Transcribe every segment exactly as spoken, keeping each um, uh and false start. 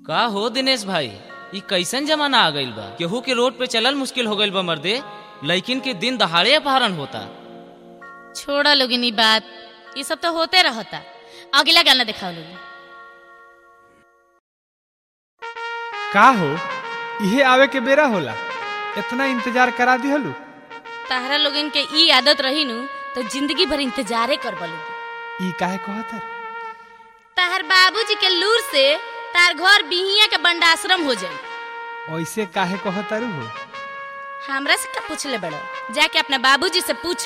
का हो दिनेश भाई, ई कैसन जमाना आ गइल बा। केहू के रोड पे चलल मुश्किल हो गइल बा मर्दे। लड़किन के दिन दहाड़े अपहरण होता। छोड़ा लोगिन ई बात, ये सब तो होते रहता। अगला गाना दिखाओ लोगी। का हो इहे आवे के बेरा होला, इतना इंतजार करा दिहलू। ताहरा लोगिन के ई आदत रही नु तो जिंदगी भर इंतजारे कर बलोगी। ई काहे कहत है? ताहर बाबूजी के लूर से तार घर बिहिया के बंडाश्रम हो जाई। ऐसे काहे कहत हो? हमरा से का पूछले बड़ो, जाके अपने बाबूजी से पूछ।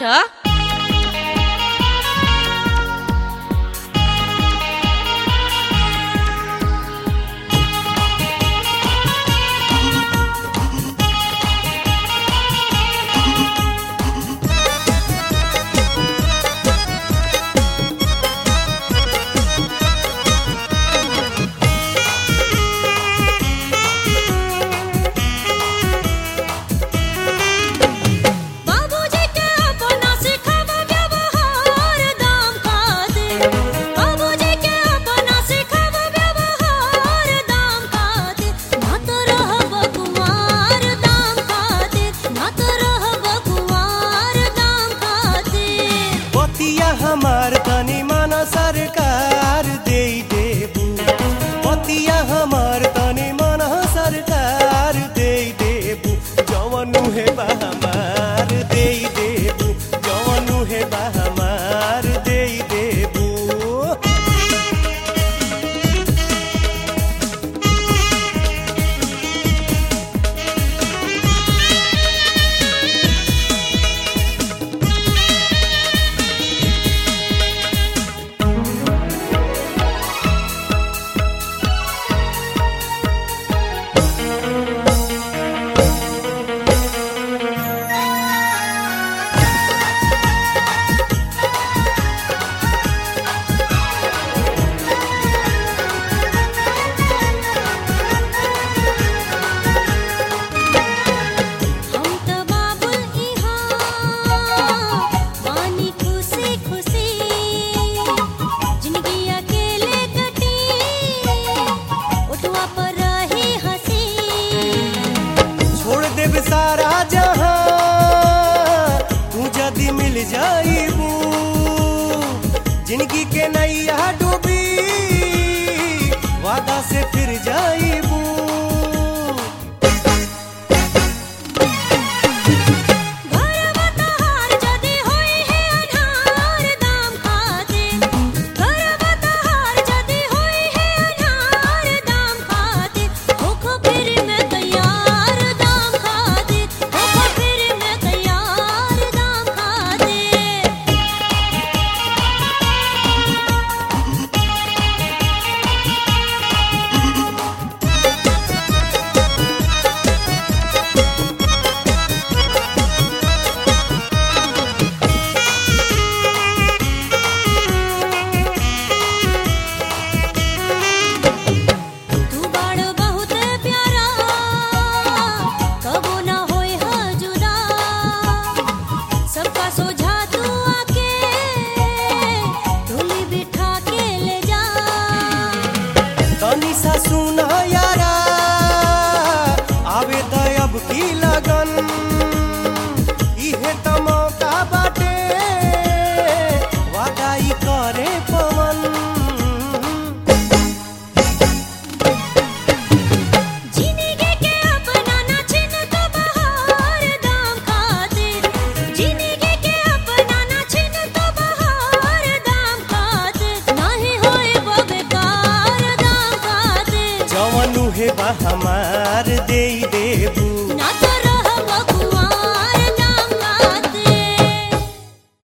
हमार तनी माना सरकार दे देबू, बतिया हमार तनी माना सरकार दे देबू, जवनु है बा हमार दे देबू, जवनु है बा हमार दे देबू। सारा जहां तू जदी मिल जाईबू, जिंदगी के नैया डूबी वादा से फिर जाईबू। सुना यारा आवे दयब की लगन, इहे त मौका बाटे वादाई करे पवन। जिंदगी के अपना ना छिन तो बहार दाम खातिर, जिंदगी के अपना ना छिन तो बहार दाम खातिर, नाही होए बेकार दाम खातिर, जवनु है बा हमार दे